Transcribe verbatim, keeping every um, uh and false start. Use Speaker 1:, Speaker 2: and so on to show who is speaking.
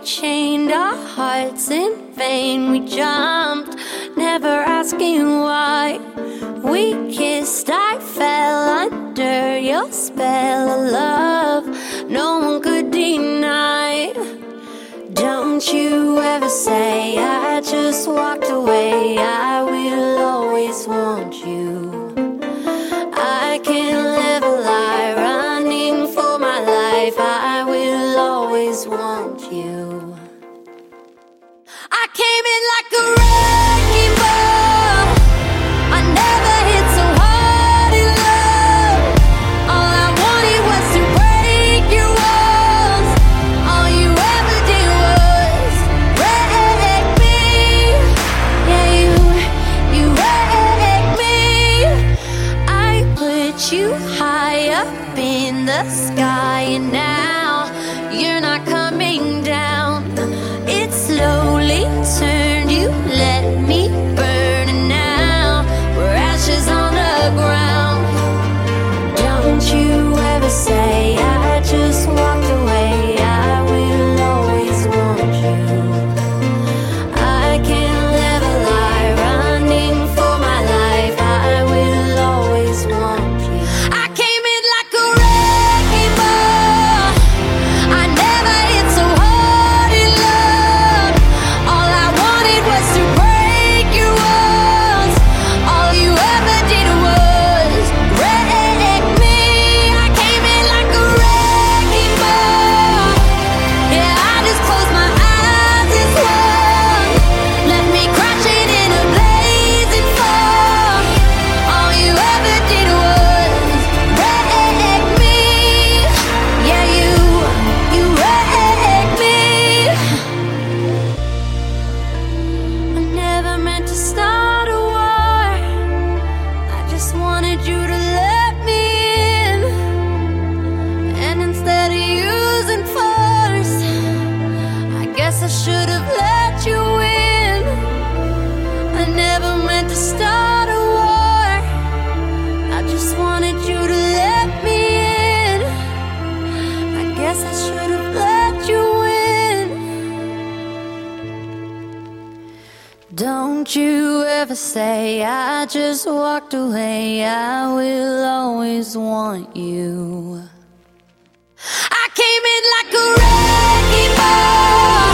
Speaker 1: chained our hearts in vain. We jumped, never asking why. We kissed, I fell under your spell of love no one could deny. Don't you ever say I just walked away. I will always want you. I can't live a lie, running for my life. I will always want you. I came in like a wrecking ball. I never hit so hard in love. All I wanted was to break your walls. All you ever did was wreck me. Yeah, you, you wrecked me. I put you high up in the sky, and now you're not coming down. It slowly turned, you let me burn, and now we're ashes on the ground. Don't you ever say I just walked away. I will always want you. I can't live a lie, running for my life. I will always want you. I came in like a wrecking ball. I never hit so hard in love. All I wanted was to break your walls. All you ever did was wreck me. I came in like a wrecking ball. Yeah, I just closed my eyes and swung. Left me crashing in a blazing fall. All you ever did was wreck me. Yeah, you, you wrecked me. I never meant to start a war. I just wanted you to let me in. And instead of using force, I guess I should have let you in. I never meant to start a war. I just wanted you to let me in. I guess I should have let you in. Don't you ever say I just walked away. I will always want you. I came in like a wrecking ball.